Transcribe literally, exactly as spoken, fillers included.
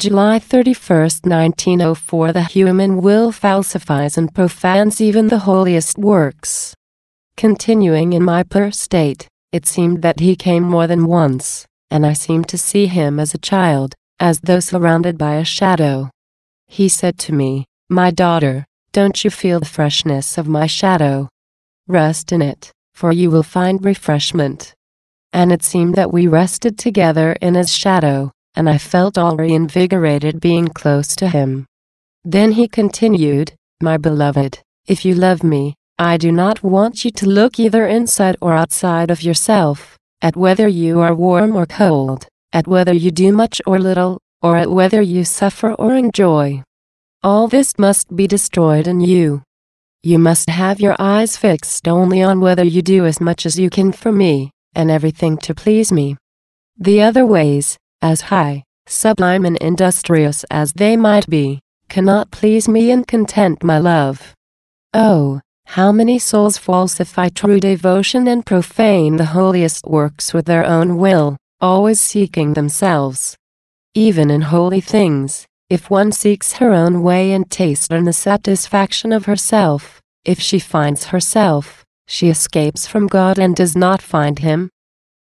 July thirty-first, nineteen oh four. The human will falsifies and profanes even the holiest works. Continuing in my poor state, it seemed that he came more than once, and I seemed to see him as a child, as though surrounded by a shadow. He said to me, "My daughter, don't you feel the freshness of my shadow? Rest in it, for you will find refreshment." And it seemed that we rested together in his shadow, and I felt all reinvigorated being close to him. Then he continued, "My beloved, if you love me, I do not want you to look either inside or outside of yourself, at whether you are warm or cold, at whether you do much or little, or at whether you suffer or enjoy. All this must be destroyed in you. You must have your eyes fixed only on whether you do as much as you can for me, and everything to please me. The other ways, as high, sublime and industrious as they might be, cannot please me and content my love. Oh, how many souls falsify true devotion and profane the holiest works with their own will, always seeking themselves. Even in holy things, if one seeks her own way and tastes in the satisfaction of herself, if she finds herself, she escapes from God and does not find him,